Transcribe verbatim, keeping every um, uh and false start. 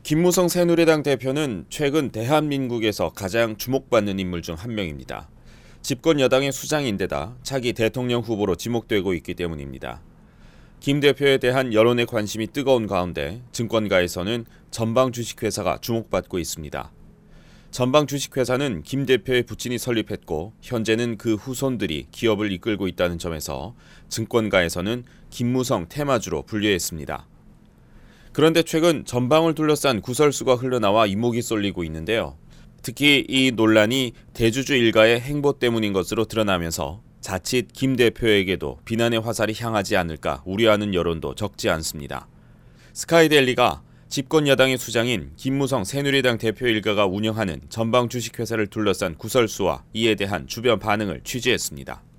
김무성 새누리당 대표는 최근 대한민국에서 가장 주목받는 인물 중 한 명입니다. 집권 여당의 수장인데다 차기 대통령 후보로 지목되고 있기 때문입니다. 김 대표에 대한 여론의 관심이 뜨거운 가운데 증권가에서는 전방 주식회사가 주목받고 있습니다. 전방 주식회사는 김 대표의 부친이 설립했고 현재는 그 후손들이 기업을 이끌고 있다는 점에서 증권가에서는 김무성 테마주로 분류했습니다. 그런데 최근 전방을 둘러싼 구설수가 흘러나와 이목이 쏠리고 있는데요. 특히 이 논란이 대주주 일가의 행보 때문인 것으로 드러나면서 자칫 김 대표에게도 비난의 화살이 향하지 않을까 우려하는 여론도 적지 않습니다. 스카이데일리가 집권 여당의 수장인 김무성 새누리당 대표 일가가 운영하는 전방 주식회사를 둘러싼 구설수와 이에 대한 주변 반응을 취재했습니다.